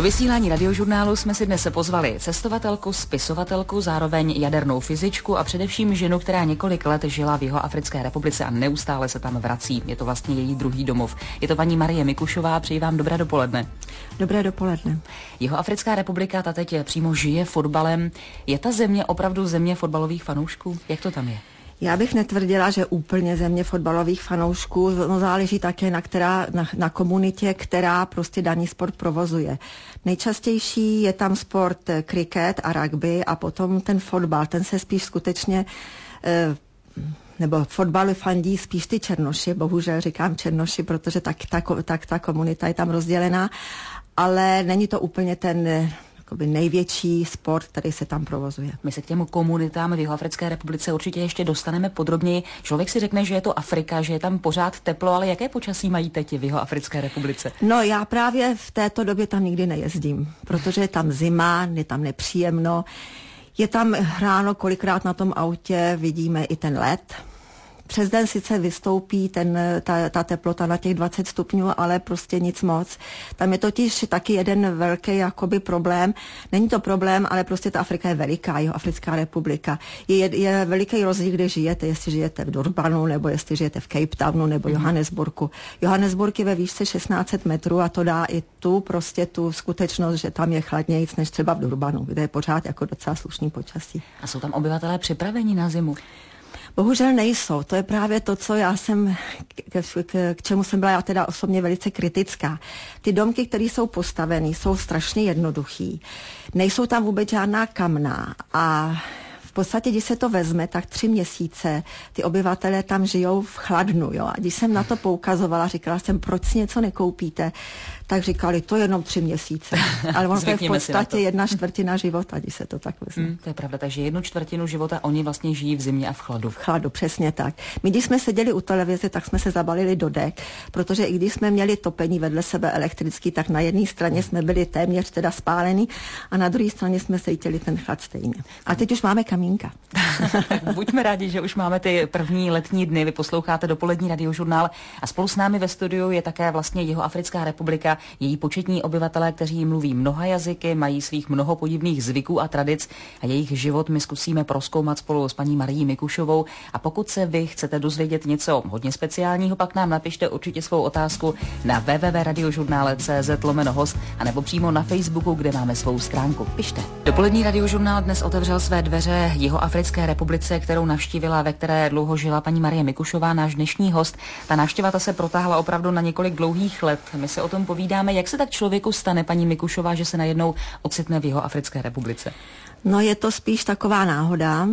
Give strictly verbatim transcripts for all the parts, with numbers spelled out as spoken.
Do vysílání radiožurnálu jsme si dnes pozvali cestovatelku, spisovatelku, zároveň jadernou fyzičku a především ženu, která několik let žila v Jihoafrické republice a neustále se tam vrací. Je to vlastně její druhý domov. Je to paní Marie Mikušová, přeji vám dobré dopoledne. Dobré dopoledne. Jihoafrická republika, ta teď přímo žije fotbalem. Je ta země opravdu země fotbalových fanoušků? Jak to tam je? Já bych netvrdila, že úplně země fotbalových fanoušků, no záleží také na, která, na, na komunitě, která prostě daný sport provozuje. Nejčastější je tam sport kriket a rugby a potom ten fotbal, ten se spíš skutečně, eh, nebo fotbalu fandí spíš ty černoši, bohužel říkám černoši, protože tak ta, tak ta komunita je tam rozdělená, ale není to úplně ten největší sport, který se tam provozuje. My se k těm komunitám v Jihoafrické republice určitě ještě dostaneme podrobněji. Člověk si řekne, že je to Afrika, že je tam pořád teplo, ale jaké počasí mají teď v Jihoafrické republice? No já právě v této době tam nikdy nejezdím, protože je tam zima, je tam nepříjemno. Je tam ráno kolikrát na tom autě, vidíme i ten led. Přes den sice vystoupí ten, ta, ta teplota na těch dvacet stupňů, ale prostě nic moc. Tam je totiž taky jeden velký jakoby problém. Není to problém, ale prostě ta Afrika je veliká, Jihoafrická republika. Je, je veliký rozdíl, kde žijete, jestli žijete v Durbanu, nebo jestli žijete v Cape Townu, nebo mm. Johannesburgu. Johannesburg je ve výšce šestnáct set metrů a to dá i tu prostě tu skutečnost, že tam je chladnějc než třeba v Durbanu, kde je pořád jako docela slušný počasí. A jsou tam obyvatelé připraveni na zimu? Bohužel nejsou. To je právě to, co já jsem, k, k, k čemu jsem byla já teda osobně velice kritická. Ty domky, které jsou postaveny, jsou strašně jednoduchý. Nejsou tam vůbec žádná kamna a v podstatě, když se to vezme, tak tři měsíce ty obyvatelé tam žijou v chladnu. Jo? A když jsem na to poukazovala, říkala jsem, proč si něco nekoupíte, tak říkali, to je jenom tři měsíce. Ale ono to je v podstatě jedna čtvrtina života, když se to tak vezme. Hmm, to je pravda, takže jednu čtvrtinu života oni vlastně žijí v zimě a v chladu. V chladu, přesně tak. My, když jsme seděli u televize, tak jsme se zabalili do dek, protože i když jsme měli topení vedle sebe elektrický, tak na jedné straně jsme byli téměř teda spálení a na druhé straně jsme cítili ten chlad stejně. A teď už máme kamínka. Buďme rádi, že už máme ty první letní dny. Vy posloucháte dopolední radiožurnál a spolu s námi ve studiu je také vlastně Jihoafrická republika, její početní obyvatelé, kteří mluví mnoha jazyky, mají svých mnoho podivných zvyků a tradic a jejich život my zkusíme prozkoumat spolu s paní Marií Mikušovou. A pokud se vy chcete dozvědět něco hodně speciálního, pak nám napište určitě svou otázku na w w w tečka radiožurnále tečka c z lomeno host a nebo přímo na Facebooku, kde máme svou stránku. Pište. Dopolední radiožurnál dnes otevřel své dveře Jihoafrické republice, kterou navštívila, ve které dlouho žila paní Marie Mikušová, náš dnešní host. Ta návštěva ta se protáhla opravdu na několik dlouhých let. My se o tom povídáme, jak se tak člověku stane, paní Mikušová, že se najednou ocitne v Jihoafrické republice. No je to spíš taková náhoda.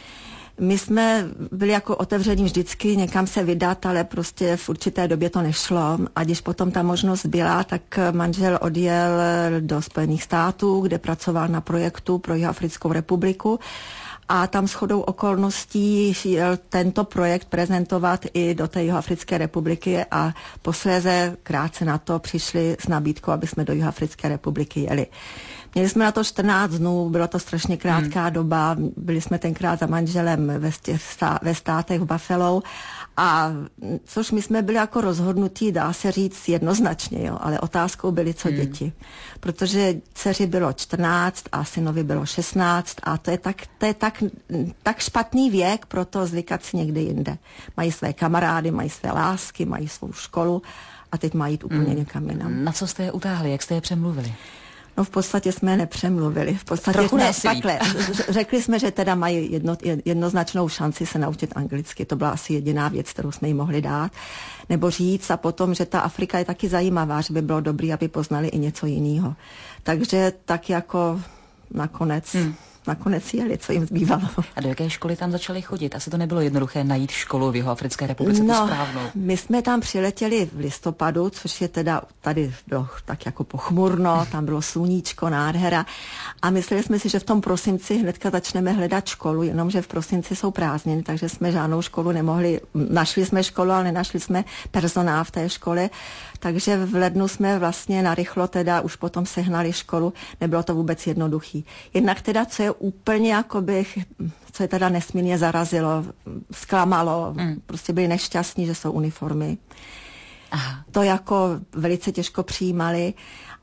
My jsme byli jako otevření vždycky někam se vydat, ale prostě v určité době to nešlo. A když potom ta možnost byla, tak manžel odjel do Spojených států, kde pracoval na projektu pro Jihoafrickou republiku. A tam shodou okolností jel tento projekt prezentovat i do té Jihoafrické republiky a posléze krátce na to přišli s nabídkou, aby jsme do Jihoafrické republiky jeli. Měli jsme na to čtrnáct dnů, bylo to strašně krátká hmm. doba, byli jsme tenkrát za manželem ve, stá, ve státech v Buffalo a což my jsme byli jako rozhodnutí, dá se říct jednoznačně, jo, ale otázkou byly co hmm. děti. Protože dceři bylo čtrnáct a synovi bylo šestnáct a to je tak, to je tak, tak špatný věk pro to zvykat si někde jinde. Mají své kamarády, mají své lásky, mají svou školu a teď mají jít úplně hmm. někam jinam. Na co jste je utáhli, jak jste je přemluvili? No v podstatě jsme nepřemluvili. V podstatě jsme takhle. Řekli jsme, že teda mají jedno, jednoznačnou šanci se naučit anglicky. To byla asi jediná věc, kterou jsme jim mohli dát. Nebo říct a potom, že ta Afrika je taky zajímavá, že by bylo dobré, aby poznali i něco jiného. Takže tak jako nakonec... Hmm. Nakonec jeli, co jim zbývalo. A do jaké školy tam začali chodit? Asi to nebylo jednoduché najít školu v Jihoafrické republice, no, tu správnou. My jsme tam přiletěli v listopadu, což je teda, tady bylo tak jako pochmurno, tam bylo sluníčko, nádhera. A mysleli jsme si, že v tom prosinci hnedka začneme hledat školu, jenomže v prosinci jsou prázdniny, takže jsme žádnou školu nemohli. Našli jsme školu, ale nenašli jsme personál v té škole. Takže v lednu jsme vlastně narychlo teda už potom sehnali školu, nebylo to vůbec jednoduchý. Jednak teda, co je úplně jakoby, co je teda nesmírně zarazilo, zklamalo, mm. prostě byli nešťastní, že jsou uniformy. Aha. To jako velice těžko přijímali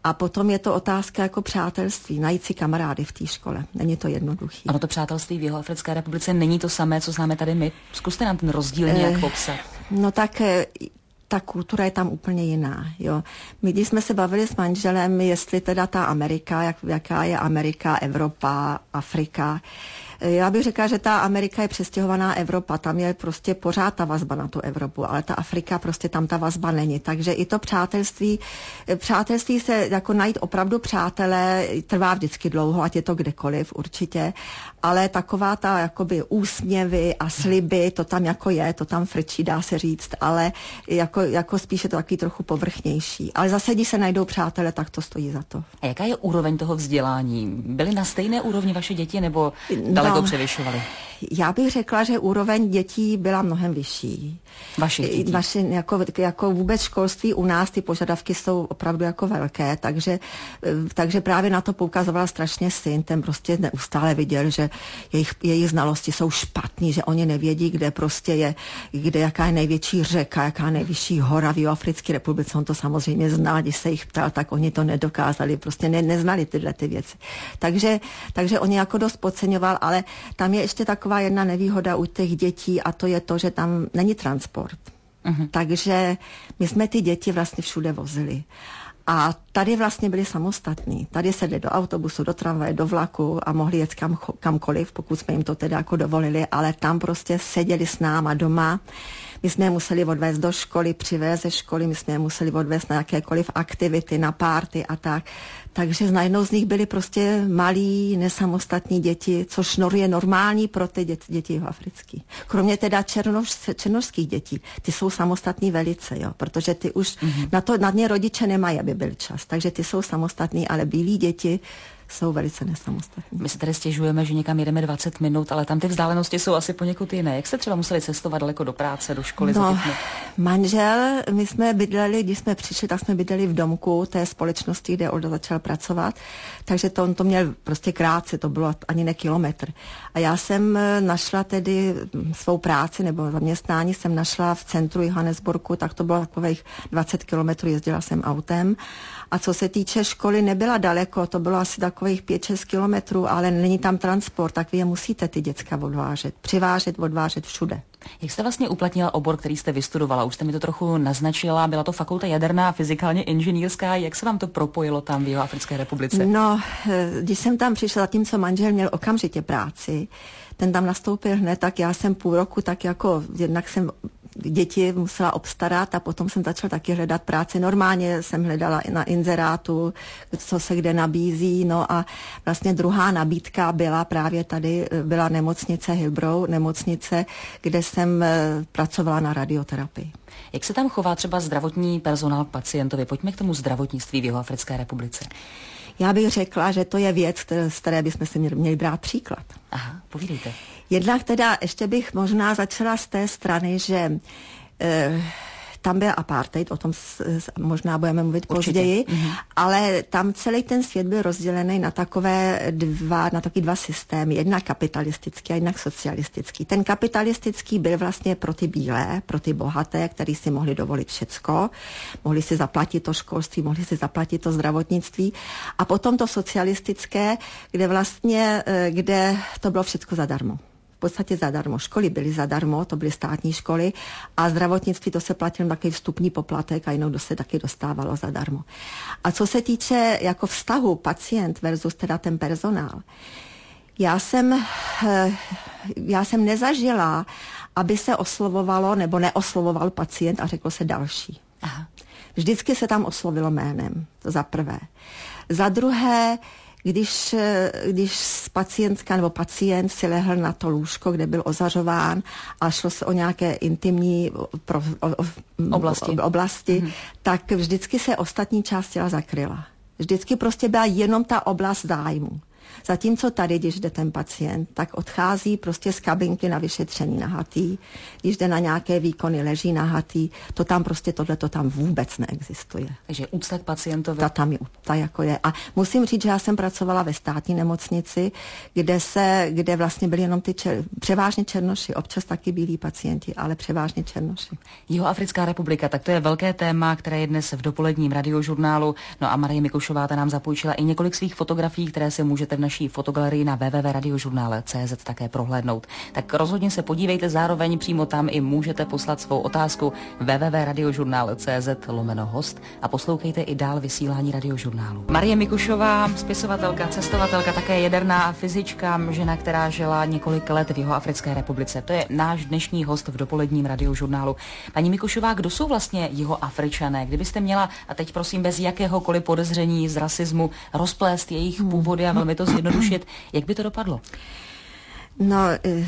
A potom je to otázka jako přátelství, najít si kamarády v té škole. Není to jednoduchý. Ano, to přátelství v Jihoafrické republice není to samé, co známe tady my. Zkuste nám ten rozdíl nějak popsat. No tak ta kultura je tam úplně jiná. Jo. My, když jsme se bavili s manželem, jestli teda ta Amerika, jak, jaká je Amerika, Evropa, Afrika, já bych řekla, že ta Amerika je přestěhovaná Evropa, tam je prostě pořád ta vazba na tu Evropu, ale ta Afrika prostě tam ta vazba není. Takže i to přátelství, přátelství se jako najít opravdu přátelé trvá vždycky dlouho, ať je to kdekoliv určitě, ale taková ta jakoby úsměvy a sliby, to tam jako je, to tam frčí, dá se říct, ale jako, jako spíše to takový trochu povrchnější. Ale zase, když se najdou přátelé, tak to stojí za to. A jaká je úroveň toho vzdělání? Byly na stejné úrovni vaše děti nebo daleko no, převyšovaly? Já bych řekla, že úroveň dětí byla mnohem vyšší. Vašich dětí? Vaši, jako, jako vůbec školství u nás, ty požadavky jsou opravdu jako velké, takže, takže právě na to poukazoval strašně syn, ten prostě neustále viděl, že jejich, jejich znalosti jsou špatný, že oni nevědí, kde prostě je, kde jaká je největší řeka, jaká je nejvyšší hora v Jihoafrické republice. On to samozřejmě znal, když se jich ptal, tak oni to nedokázali, prostě ne, neznali tyhle ty věci. Takže, takže oni jako dost podceňoval, ale tam je ještě taková jedna nevýhoda u těch dětí a to je to, že tam není transport. Uh-huh. Takže my jsme ty děti vlastně všude vozili. A tady vlastně byli samostatní. Tady sedli do autobusu, do tramvaje, do vlaku a mohli jet kam, kamkoliv, pokud jsme jim to teda jako dovolili, ale tam prostě seděli s náma doma. My jsme je museli odvést do školy, přivést ze školy, my jsme je museli odvést na jakékoliv aktivity, na párty a tak. Takže najednou z nich byly prostě malí, nesamostatní děti, což je normální pro ty děti, děti africký. Kromě teda černoš, černošských dětí, ty jsou samostatní velice, jo, protože ty už mm-hmm. na to na ně rodiče nemají, aby byl čas. Takže ty jsou samostatní, ale bílí děti jsou velice nesamostatní. My se tady stěžujeme, že někam jedeme dvacet minut, ale tam ty vzdálenosti jsou asi poněkud jiné. Jak jste třeba museli cestovat daleko do práce, do školy? No, manžel, my jsme bydleli, když jsme přišli, tak jsme bydleli v domku té společnosti, kde Olda začal pracovat, takže to on to měl prostě krátce, to bylo ani ne kilometr. A já jsem našla tedy svou práci nebo zaměstnání jsem našla v centru Johannesburgu, tak to bylo takových dvacet kilometrů, jezdila jsem autem. A co se týče školy, nebyla daleko, to bylo asi takových pět šest kilometrů, ale není tam transport, tak vy je musíte ty děcka odvážet, přivážet, odvážet všude. Jak jste vlastně uplatnila obor, který jste vystudovala? Už jste mi to trochu naznačila, byla to fakulta jaderná, fyzikálně inženýrská. Jak se vám to propojilo tam v Jihoafrické republice? No, když jsem tam přišla, zatímco manžel měl okamžitě práci, ten tam nastoupil hned, tak já jsem půl roku tak jako, jednak jsem děti musela obstarat a potom jsem začala taky hledat práci. Normálně jsem hledala na inzerátu, co se kde nabízí, no a vlastně druhá nabídka byla právě tady, byla nemocnice Hillbrow, nemocnice, kde jsem pracovala na radioterapii. Jak se tam chová třeba zdravotní personál k pacientovi? Pojďme k tomu zdravotnictví v Jihoafrické republice. Já bych řekla, že to je věc, které, z které bychom si měli, měli brát příklad. Aha, povídejte. Jednak teda ještě bych možná začala z té strany, že e, tam byl apartheid, o tom s, s, možná budeme mluvit Určitě. později, Mhm. ale tam celý ten svět byl rozdělený na takové dva, na taky dva systémy, jednak kapitalistický a jednak socialistický. Ten kapitalistický byl vlastně pro ty bílé, pro ty bohaté, kteří si mohli dovolit všecko, mohli si zaplatit to školství, mohli si zaplatit to zdravotnictví a potom to socialistické, kde vlastně, kde to bylo všecko zadarmo. V podstatě zadarmo. Školy byly zadarmo, to byly státní školy a zdravotnictví to se platilo takový vstupní poplatek a jinou to se taky dostávalo zadarmo. A co se týče jako vztahu pacient versus teda ten personál, já jsem, já jsem nezažila, aby se oslovovalo nebo neoslovoval pacient a řeklo se další. Aha. Vždycky se tam oslovilo jménem, to za prvé. Za druhé, Když, když pacientka nebo pacient si lehl na to lůžko, kde byl ozařován a šlo se o nějaké intimní pro, o, o, oblasti, oblasti mm-hmm. tak vždycky se ostatní část těla zakryla. Vždycky prostě byla jenom ta oblast zájmu. Zatímco tady, když jde ten pacient, tak odchází prostě z kabinky na vyšetření nahatý, když jde na nějaké výkony, leží nahatý, to tam prostě tohle to tam vůbec neexistuje. Takže úcta k pacientovi. Ta tam je úcta jako je. A musím říct, že já jsem pracovala ve státní nemocnici, kde se, kde vlastně byly jenom ty čer, převážně černoši, občas taky bílí pacienti, ale převážně černoši. Jihoafrická republika, tak to je velké téma, které je dnes v dopoledním radiožurnálu. No a Marie Mikušová ta nám zapůjčila i několik svých fotografií, které si můžete v naší fotogalerii na w w w tečka radiožurnál tečka c z také prohlédnout. Tak rozhodně se podívejte, zároveň přímo tam i můžete poslat svou otázku w w w tečka radiožurnál tečka c z lomeno host a poslouchejte i dál vysílání radiožurnálu. Marie Mikušová, spisovatelka, cestovatelka, také jaderná fyzička, žena, která žila několik let v Jihoafrické republice. To je náš dnešní host v dopoledním radiožurnálu. Paní Mikušová, kdo jsou vlastně Jihoafričané? Kdybyste měla, a teď prosím bez jakéhokoliv podezření z rasismu, rozplést jejich původy a velmi to zjednodušit, jak by to dopadlo? No,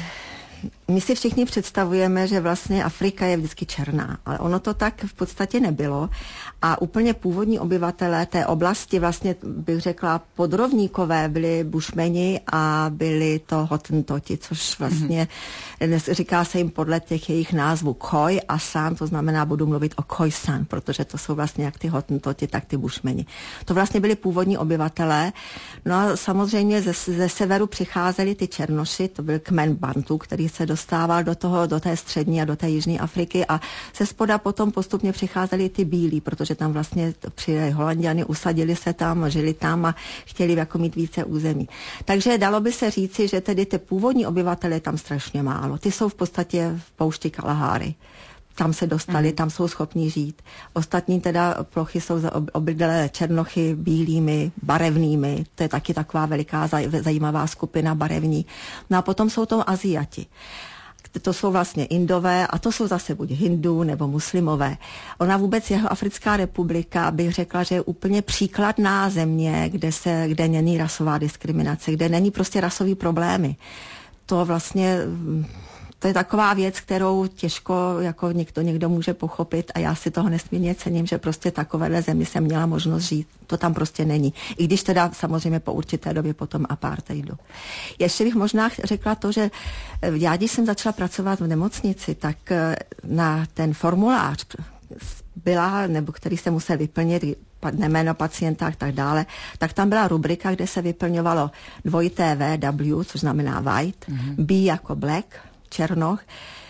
my si všichni představujeme, že vlastně Afrika je vždycky černá, ale ono to tak v podstatě nebylo a úplně původní obyvatelé té oblasti, vlastně bych řekla podrovníkové, byli bušmeni a byli to hotentoti, což vlastně mm-hmm. říká se jim podle těch jejich názvů Khoi a San, to znamená, budu mluvit o Khoi San, protože to jsou vlastně jak ty hotentoti, tak ty bušmeni. To vlastně byli původní obyvatelé. No a samozřejmě ze, ze severu přicházeli ty černoši, to byl kmen Bantu, který se dostával do toho, do té střední a do té jižní Afriky a ze spoda potom postupně přicházeli ty bílí, protože tam vlastně přijeli Holanďani, usadili se tam, žili tam a chtěli jako mít více území. Takže dalo by se říci, že tedy ty původní obyvatele je tam strašně málo. Ty jsou v podstatě v poušti Kalahary. Tam se dostali, mm. tam jsou schopni žít. Ostatní teda plochy jsou obydlé černochy bílými, barevnými. To je taky taková veliká zajímavá skupina barevní. No a potom jsou to Aziati. To jsou vlastně Indové a to jsou zase buď Hindů nebo muslimové. Ona vůbec Jihoafrická republika, bych řekla, že je úplně příkladná země, kde se, kde není rasová diskriminace, kde není prostě rasový problémy. To vlastně... To je taková věc, kterou těžko jako někdo, někdo může pochopit a já si toho nesmírně cením, že prostě takovéhle zemi jsem měla možnost žít. To tam prostě není. I když teda samozřejmě po určité době potom apartheidu. Ještě bych možná řekla to, že já, když jsem začala pracovat v nemocnici, tak na ten formulář byla, nebo který se musel vyplnit, jméno pacienta a tak dále, tak tam byla rubrika, kde se vyplňovalo dvojité V, W, což znamená white, mm-hmm. B jako black, černoch,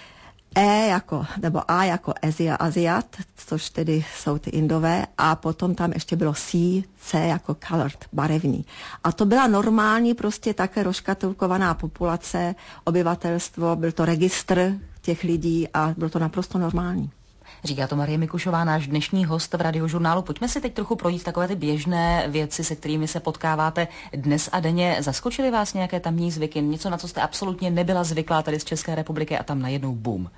E jako, nebo A jako Azia, Aziat, což tedy jsou ty Indové, a potom tam ještě bylo C, C jako colored, barevný. A to byla normální prostě také rozškatulkovaná populace, obyvatelstvo, byl to registr těch lidí a bylo to naprosto normální. Říká to Marie Mikušová, náš dnešní host v radiožurnálu. Pojďme si teď trochu projít takové ty běžné věci, se kterými se potkáváte dnes a denně. Zaskočily vás nějaké tamní zvyky? Něco, na co jste absolutně nebyla zvyklá tady z České republiky a tam najednou boom?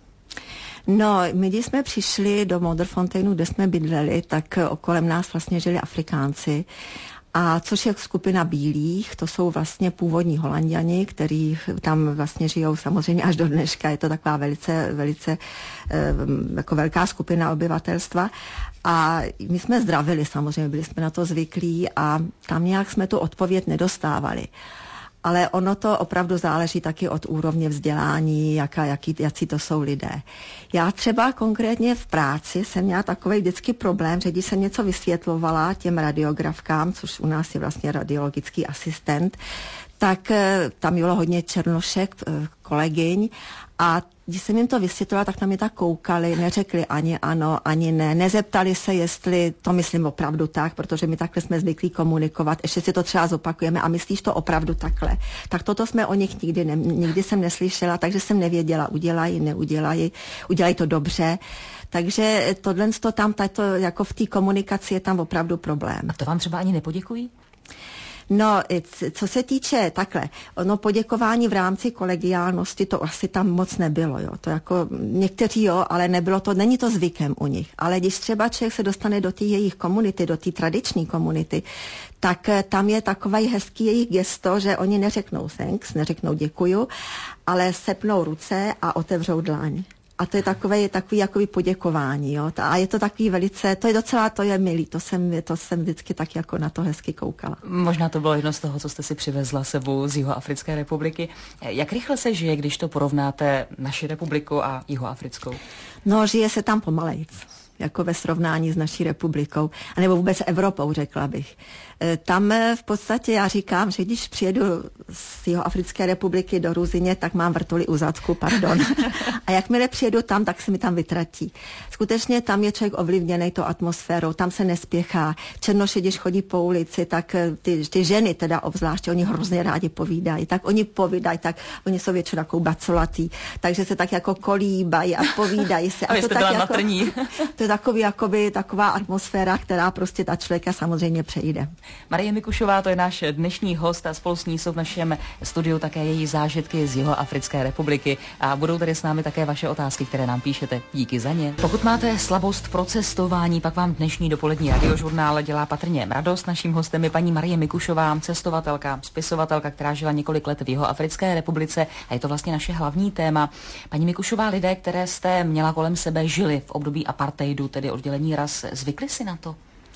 No, my když jsme přišli do Modderfonteinu, kde jsme bydleli, tak okolem nás vlastně žili Afrikánci. A což je skupina bílých, to jsou vlastně původní Holanďani, kteří tam vlastně žijou samozřejmě až do dneška. Je to taková velice, velice jako velká skupina obyvatelstva. A my jsme zdravili samozřejmě, byli jsme na to zvyklí a tam nějak jsme tu odpověď nedostávali. Ale ono to opravdu záleží taky od úrovně vzdělání, jaká, jaký, jaký to jsou lidé. Já třeba konkrétně v práci jsem měla takový vždycky problém, že když jsem něco vysvětlovala těm radiografkám, což u nás je vlastně radiologický asistent, tak tam bylo hodně černošek, kolegyň, a když jsem jim to vysvětlila, tak na mě tak koukali, neřekli ani ano, ani ne, nezeptali se, jestli to myslím opravdu tak, protože my takhle jsme zvyklí komunikovat, ještě si to třeba zopakujeme a myslíš to opravdu takhle. Tak toto jsme o nich nikdy, ne, nikdy jsem neslyšela, takže jsem nevěděla, udělají, neudělají, udělají to dobře. Takže tohle tam, tato, jako v té komunikaci je tam opravdu problém. A to vám třeba ani nepoděkují? No, co se týče takhle, no poděkování v rámci kolegiálnosti, to asi tam moc nebylo, jo. To jako někteří jo, ale nebylo to, není to zvykem u nich. Ale když třeba člověk se dostane do té jejich komunity, do té tradiční komunity, tak tam je takový hezký jejich gesto, že oni neřeknou thanks, neřeknou děkuju, ale sepnou ruce a otevřou dlaň. A to je takové, takový jakoby poděkování, jo. A je to takový velice, to je docela, to je milý, to jsem, to jsem vždycky tak jako na to hezky koukala. Možná to bylo jedno z toho, co jste si přivezla sebou z Jihoafrické republiky. Jak rychle se žije, když to porovnáte naši republiku a Jihoafrickou? No, žije se tam pomalejc, jako ve srovnání s naší republikou, anebo vůbec Evropou, řekla bych. Tam v podstatě já říkám, že když přijedu z Jihoafrické republiky do Ruzyně, tak mám vrtuli u zadku, pardon. A jakmile přijedu tam, tak se mi tam vytratí. Skutečně tam je člověk ovlivněný tou atmosférou, tam se nespěchá. Černoši, když chodí po ulici, tak ty, ty ženy teda obzvláště, oni hrozně rádi povídají. Tak oni povídají, tak oni jsou většinou takovou bacolatý, takže se tak jako kolíbají a povídají se. A, a to tak jako, to je takový, jakoby, taková atmosféra, která prostě ta člověka samozřejmě přejde. Marie Mikušová, to je náš dnešní host a spolu s ní jsou v našem studiu také její zážitky z Jihoafrické republiky a budou tady s námi také vaše otázky, které nám píšete. Díky za ně. Pokud máte slabost pro cestování, pak vám dnešní dopolední radiožurnál dělá patrně radost. Naším hostem je paní Marie Mikušová, cestovatelka, spisovatelka, která žila několik let v Jihoafrické republice a je to vlastně naše hlavní téma. Paní Mikušová, lidé, které jste měla kolem sebe, žili v období apartheidu, tedy oddělení ras, zvykli si na to?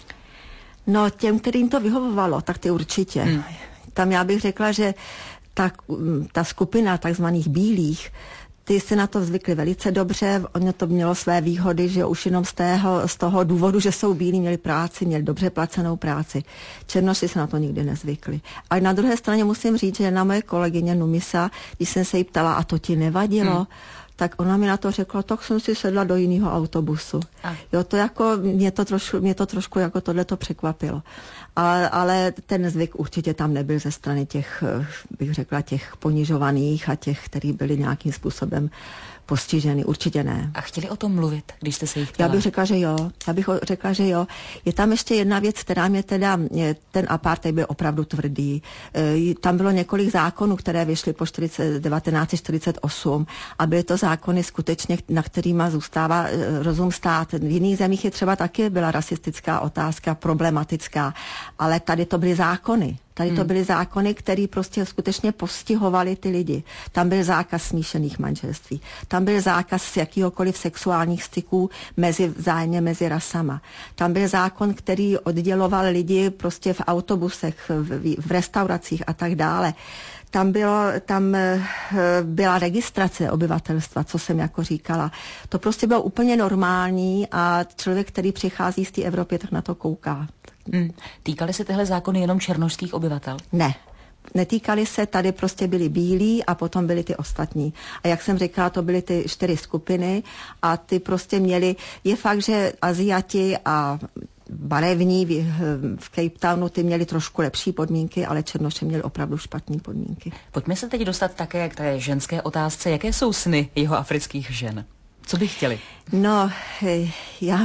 No, těm, kterým to vyhovovalo, tak ty určitě. Hmm. Tam já bych řekla, že ta, ta skupina takzvaných bílých, ty si na to zvykli velice dobře, ono to mělo své výhody, že už jenom z, tého, z toho důvodu, že jsou bílí, měli práci, měli dobře placenou práci. Černoši se na to nikdy nezvykli. Ale na druhé straně musím říct, že na moje kolegyně Numisa, když jsem se jí ptala, a to ti nevadilo, hmm. tak ona mi na to řekla, tak jsem si sedla do jiného autobusu. A. Jo, to jako, mě to trošku, mě to trošku jako tohleto překvapilo. Ale, ale ten zvyk určitě tam nebyl ze strany těch, bych řekla, těch ponižovaných a těch, kteří byli nějakým způsobem postiženy, určitě ne. A chtěli o tom mluvit, když jste se jich ptala? Já bych řekla, že jo. Já bych řekla, že jo. Je tam ještě jedna věc, která mě teda, ten apartheid byl opravdu tvrdý. Tam bylo několik zákonů, které vyšly po devatenáct set čtyřicet osm a byly to zákony skutečně, na kterýma zůstává rozum stát. V jiných zemích je třeba taky byla rasistická otázka, problematická, ale tady to byly zákony. Tady to byly zákony, které prostě skutečně postihovaly ty lidi. Tam byl zákaz smíšených manželství. Tam byl zákaz jakýhokoliv sexuálních styků mezi, vzájemně mezi rasama. Tam byl zákon, který odděloval lidi prostě v autobusech, v, v restauracích a tak dále. Tam, bylo, tam byla registrace obyvatelstva, co jsem jako říkala. To prostě bylo úplně normální a člověk, který přichází z té Evropy, tak na to kouká. Hmm. Týkaly se tyhle zákony jenom černošských obyvatel? Ne. Netýkali se, tady prostě byli bílí a potom byli ty ostatní. A jak jsem říkala, to byly ty čtyři skupiny a ty prostě měli, je fakt, že Aziati a barevní v Cape Townu ty měli trošku lepší podmínky, ale černoši měli opravdu špatné podmínky. Pojďme se teď dostat také k té ženské otázce. Jaké jsou sny jihoafrických žen? Co by chtěli? No, já...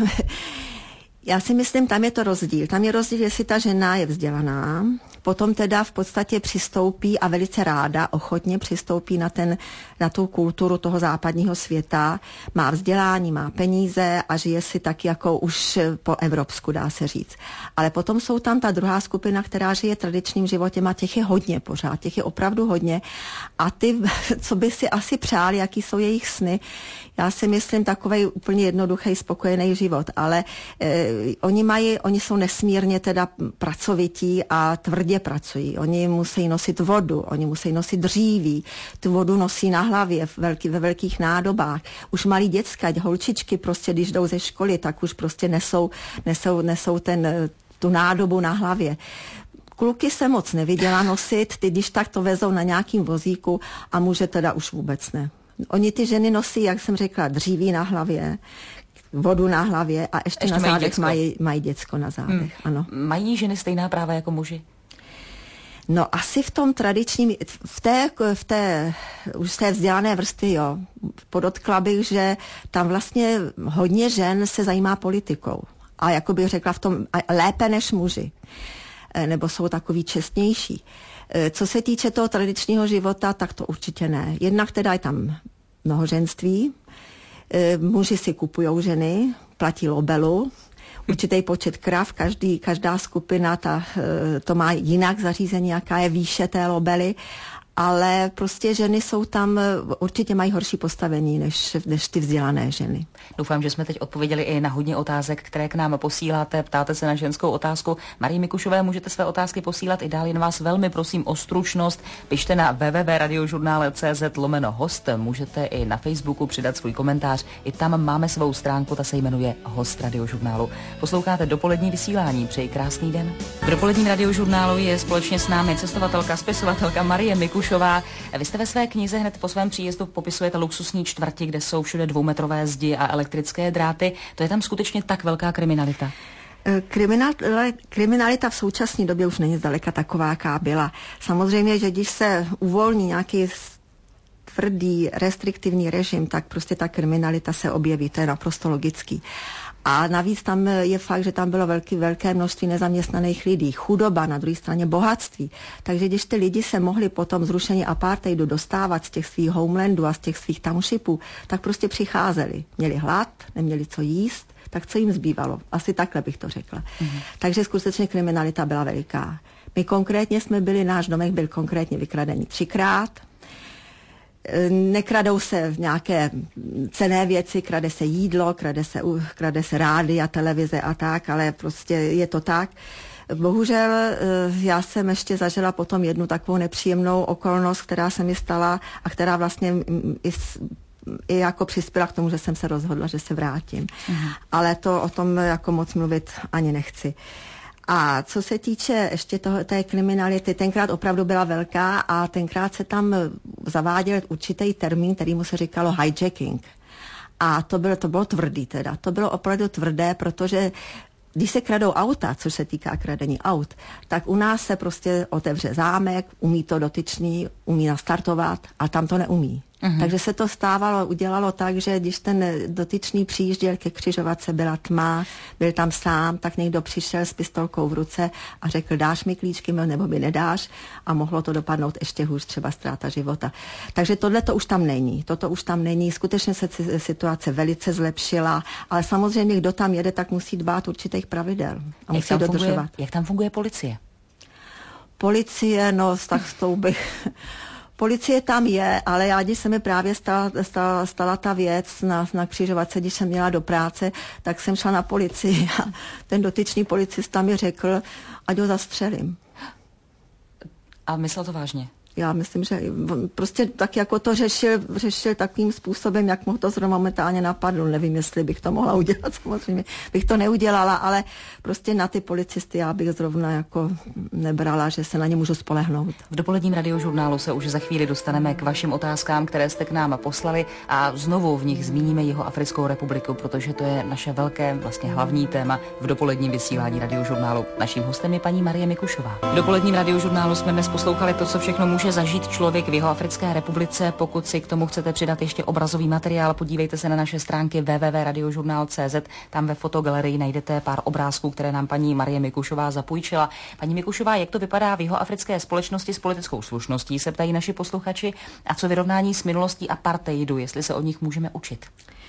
Já si myslím, tam je to rozdíl. Tam je rozdíl, jestli ta žena je vzdělaná, potom teda v podstatě přistoupí a velice ráda, ochotně přistoupí na, ten, na tu kulturu toho západního světa, má vzdělání, má peníze a žije si tak jako už po evropsku, dá se říct. Ale potom jsou tam ta druhá skupina, která žije tradičním životem a těch je hodně pořád, těch je opravdu hodně. A ty, co by si asi přáli, jaký jsou jejich sny, já si myslím takovej úplně jednoduchý, spokojený život, ale eh, oni mají, oni jsou nesmírně teda pracovití a tvrdě pracují. Oni musí nosit vodu, oni musí nosit dříví, tu vodu nosí na hlavě v velký, ve velkých nádobách. Už malí děcka, holčičky prostě, když jdou ze školy, tak už prostě nesou, nesou, nesou ten, tu nádobu na hlavě. Kluky se moc neviděla nosit, ty když tak to vezou na nějakým vozíku a muže teda už vůbec ne. Oni ty ženy nosí, jak jsem řekla, dříví na hlavě, vodu na hlavě a ještě, ještě na mají zádech děcko. Mají, mají děcko na zádech, hmm. ano. Mají ženy stejná práva jako muži? No asi v tom tradičním, v té, v té, už z té vzdělané vrstvy, jo. Podotkla bych, že tam vlastně hodně žen se zajímá politikou. A jako bych řekla v tom lépe než muži. Nebo jsou takový čestnější. Co se týče toho tradičního života, tak to určitě ne. Jednak teda je tam mnohoženství, muži si kupujou ženy, platí lobelu, určitý počet krav, každý, každá skupina ta, to má jinak zařízení, jaká je výše té lobely ale prostě ženy jsou tam, určitě mají horší postavení než, než ty vzdělané ženy. Doufám, že jsme teď odpověděli i na hodně otázek, které k nám posíláte. Ptáte se na ženskou otázku. Marii Mikušové můžete své otázky posílat i dál, jen vás velmi prosím o stručnost. Pište na w w w tečka radiožurnál tečka c z lomeno host. Můžete i na Facebooku přidat svůj komentář. I tam máme svou stránku, ta se jmenuje Host Radiožurnálu. Posloucháte dopolední vysílání. Přeji krásný den. V dopoledním radiožurnálu je společně s námi cestovatelka, spisovatelka Marie Mikušová. Vy jste ve své knize hned po svém příjezdu popisujete luxusní čtvrti, kde jsou všude dvoumetrové zdi a elektrické dráty. To je tam skutečně tak velká kriminalita? Kriminalita, kriminalita v současné době už není zdaleka taková, jaká byla. Samozřejmě, že když se uvolní nějaký tvrdý, restriktivní režim, tak prostě ta kriminalita se objeví, to je naprosto logický. A navíc tam je fakt, že tam bylo velký, velké množství nezaměstnaných lidí, chudoba, na druhé straně bohatství. Takže když ty lidi se mohli po tom zrušení apartheidu dostávat z těch svých homelandů a z těch svých townshipů, tak prostě přicházeli. Měli hlad, neměli co jíst, tak co jim zbývalo? Asi takhle bych to řekla. Mm-hmm. Takže skutečně kriminalita byla veliká. My konkrétně jsme byli, náš domek byl konkrétně vykradený třikrát. Nekradou se nějaké cenné věci, krade se jídlo, krade se, krade se rádia, televize a tak, ale prostě je to tak. Bohužel já jsem ještě zažila potom jednu takovou nepříjemnou okolnost, která se mi stala a která vlastně i, i jako přispěla k tomu, že jsem se rozhodla, že se vrátím. Aha. Ale to o tom jako moc mluvit ani nechci. A co se týče ještě toho, té kriminality, tenkrát opravdu byla velká a tenkrát se tam zaváděl určitý termín, kterýmu se říkalo hijacking. A to bylo, to bylo tvrdý teda. To bylo opravdu tvrdé, protože když se kradou auta, což se týká kradení aut, tak u nás se prostě otevře zámek, umí to dotyčný, umí nastartovat, a tam to neumí. Uhum. Takže se to stávalo, udělalo tak, že když ten dotyčný přijížděl ke křižovatce, byla tma, byl tam sám, tak někdo přišel s pistolkou v ruce a řekl, dáš mi klíčky, nebo mi nedáš, a mohlo to dopadnout ještě hůř, třeba ztráta života. Takže tohle to už tam není. Toto už tam není. Skutečně se situace velice zlepšila, ale samozřejmě, kdo tam jede, tak musí dbát určitých pravidel a musí jak dodržovat. Funguje, jak tam funguje policie? Policie, no, tak s tou bych... Policie tam je, ale já, když se mi právě stala, stala, stala ta věc na, na křižovatce, když jsem měla do práce, tak jsem šla na policii a ten dotyčný policista mi řekl, ať ho zastřelím. A myslel to vážně? Já myslím, že prostě tak jako to řešil, řešil takovým způsobem, jak mu to zrovna momentálně napadlo. Nevím, jestli bych to mohla udělat, samozřejmě bych to neudělala, ale prostě na ty policisty já bych zrovna jako nebrala, že se na ně můžu spolehnout. V dopoledním radiožurnálu se už za chvíli dostaneme k vašim otázkám, které jste k nám poslali, a znovu v nich zmíníme Jihoafrickou republiku, protože to je naše velké, vlastně hlavní téma v dopoledním vysílání radiožurnálu. Naším hostem je paní Marie Mikušová. V dopoledním radiožurnálu jsme dnes poslouchali to, co všechno může zažít člověk v Jihoafrické republice. Pokud si k tomu chcete přidat ještě obrazový materiál, podívejte se na naše stránky w w w tečka radiožurnál tečka c z. Tam ve fotogalerii najdete pár obrázků, které nám paní Marie Mikušová zapůjčila. Paní Mikušová, jak to vypadá v jihoafrické společnosti s politickou slušností, se ptají naši posluchači, a co vyrovnání s minulostí apartheidu, jestli se od nich můžeme učit?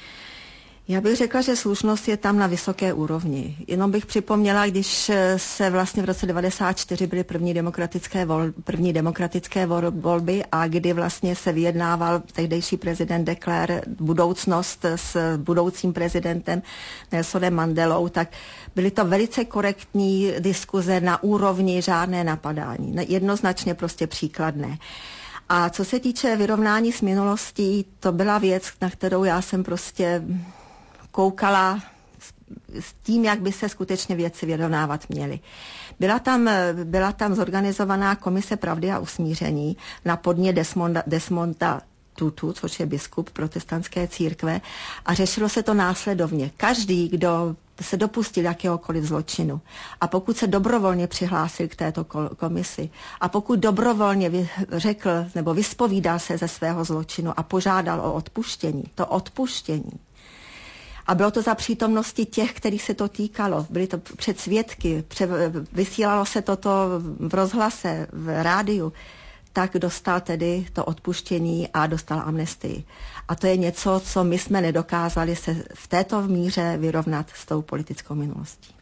Já bych řekla, že slušnost je tam na vysoké úrovni. Jenom bych připomněla, když se vlastně v roce devadesát čtyři byly první demokratické, vol, první demokratické volby a kdy vlastně se vyjednával tehdejší prezident de Klerk budoucnost s budoucím prezidentem Nelsonem Mandelou, tak byly to velice korektní diskuze na úrovni, žádné napadání. Jednoznačně prostě příkladné. A co se týče vyrovnání s minulostí, to byla věc, na kterou já jsem prostě koukala s tím, jak by se skutečně věci vyrovnávat měly. Byla tam, byla tam zorganizovaná komise pravdy a usmíření na podnět Desmonda, Desmonda Tutu, což je biskup protestantské církve, a řešilo se to následovně. Každý, kdo se dopustil jakéhokoliv zločinu a pokud se dobrovolně přihlásil k této komisi a pokud dobrovolně řekl nebo vyspovídal se ze svého zločinu a požádal o odpuštění, to odpuštění, a bylo to za přítomnosti těch, kterých se to týkalo. Byly to před svědky, pře- vysílalo se toto v rozhlase, v rádiu, tak dostal tedy to odpuštění a dostal amnestii. A to je něco, co my jsme nedokázali se v této míře vyrovnat s tou politickou minulostí.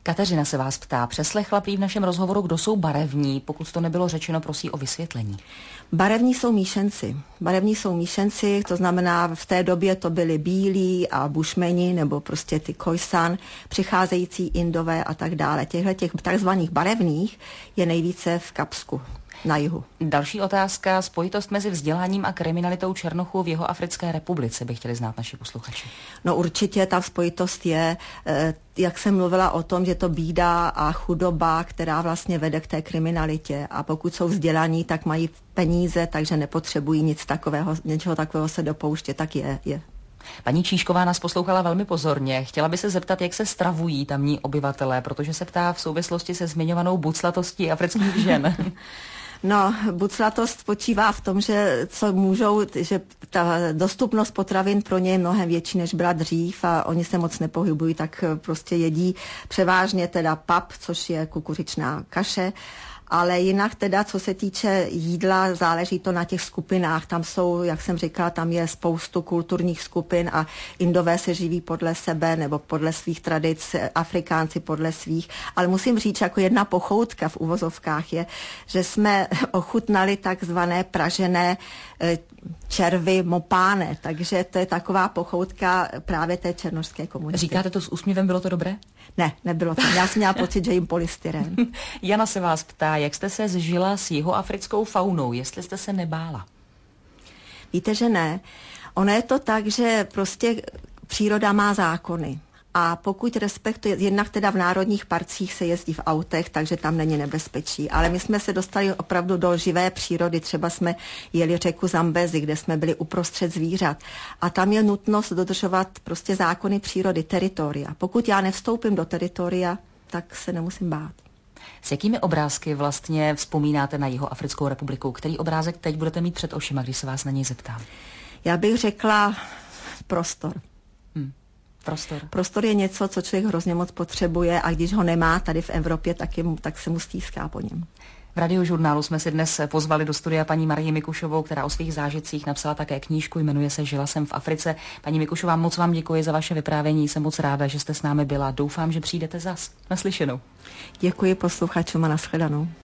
Kateřina se vás ptá, přeslechla prý v našem rozhovoru, kdo jsou barevní, pokud to nebylo řečeno, prosí o vysvětlení. Barevní jsou míšenci. Barevní jsou míšenci, to znamená, v té době to byli bílí a bušmeni, nebo prostě ty Khoisan, přicházející Indové a tak dále. Těchto těch takzvaných barevných je nejvíce v Kapsku na jihu. Další otázka, spojitost mezi vzděláním a kriminalitou černochů v Jihoafrické republice by chtěli znát naši posluchači. No určitě ta spojitost je, jak jsem mluvila o tom, že to bída a chudoba, která vlastně vede k té kriminalitě, a pokud jsou vzdělaní, tak mají peníze, takže nepotřebují nic takového, něčeho takového se dopouštět, tak je, je. Paní Číšková nás poslouchala velmi pozorně. Chtěla by se zeptat, jak se stravují tamní obyvatelé, protože se ptá v souvislosti se zmiňovanou buclatostí afrických žen. No, buclatost spočívá v tom, že co můžou, že ta dostupnost potravin pro ně je mnohem větší, než byla dřív, a oni se moc nepohybují, tak prostě jedí převážně teda pap, což je kukuřičná kaše. Ale jinak teda, co se týče jídla, záleží to na těch skupinách. Tam jsou, jak jsem říkala, tam je spoustu kulturních skupin a Indové se živí podle sebe nebo podle svých tradic, Afrikánci podle svých. Ale musím říct, jako jedna pochoutka v uvozovkách je, že jsme ochutnali takzvané pražené červy mopáne, takže to je taková pochoutka právě té černošské komunity. Říkáte to s úsměvem, bylo to dobré? Ne, nebylo to. Já jsem měla pocit, že jim polystyren. Jana se vás ptá, jak jste se zžila s jihoafrickou faunou, jestli jste se nebála? Víte, že ne. Ono je to tak, že prostě příroda má zákony. A pokud respektuje, jednak teda v národních parcích se jezdí v autech, takže tam není nebezpečí. Ale my jsme se dostali opravdu do živé přírody. Třeba jsme jeli řeku Zambezi, kde jsme byli uprostřed zvířat. A tam je nutnost dodržovat prostě zákony přírody, teritoria. Pokud já nevstoupím do teritoria, tak se nemusím bát. S jakými obrázky vlastně vzpomínáte na Jihoafrickou republiku? Který obrázek teď budete mít před očima, když se vás na něj zeptám? Já bych řekla prostor. Hmm. Prostor. Prostor je něco, co člověk hrozně moc potřebuje, a když ho nemá tady v Evropě, tak, je, tak se mu stýská po něm. V Radiožurnálu jsme si dnes pozvali do studia paní Marii Mikušovou, která o svých zážitcích napsala také knížku, jmenuje se Žila jsem v Africe. Paní Mikušová, moc vám děkuji za vaše vyprávění, jsem moc ráda, že jste s námi byla. Doufám, že přijdete zas. Naslyšenou. Děkuji posluchačům a nashledanou.